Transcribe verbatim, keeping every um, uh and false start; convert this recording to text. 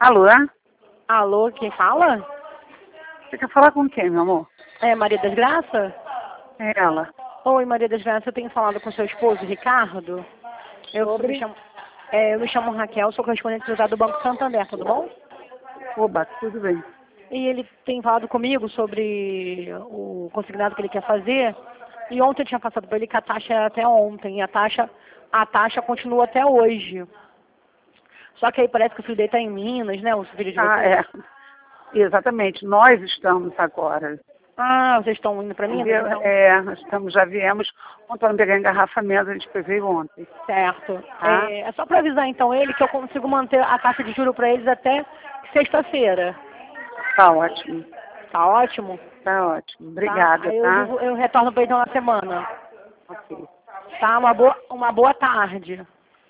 Alô? Alô, quem fala? Você quer falar com quem, meu amor? É Maria das Graças? É ela. Oi, Maria das Graças, eu tenho falado com seu esposo, Ricardo. Eu Sobre? me chamo, é, eu me chamo Raquel, sou correspondente do Banco Santander, tudo bom? Oba, tudo bem. E ele tem falado comigo sobre o consignado que ele quer fazer. E ontem eu tinha passado para ele que a taxa era até ontem. E a taxa, a taxa continua até hoje. Só que aí parece que o filho dele está em Minas, né? O filho de Ah, vocês. é. Exatamente. Nós estamos agora. Ah, vocês estão indo para Minas, Vie- então? É, nós estamos, já viemos. Ontem para pegar engarrafamento, a gente veio ontem. Certo. Tá? É, é só para avisar então ele que eu consigo manter a taxa de juros para eles até sexta-feira. Tá ótimo. Tá ótimo? Tá ótimo. Tá? Obrigada, Aí eu, tá? digo- eu retorno para eles na semana. Ok. Tá? Uma boa, uma boa tarde.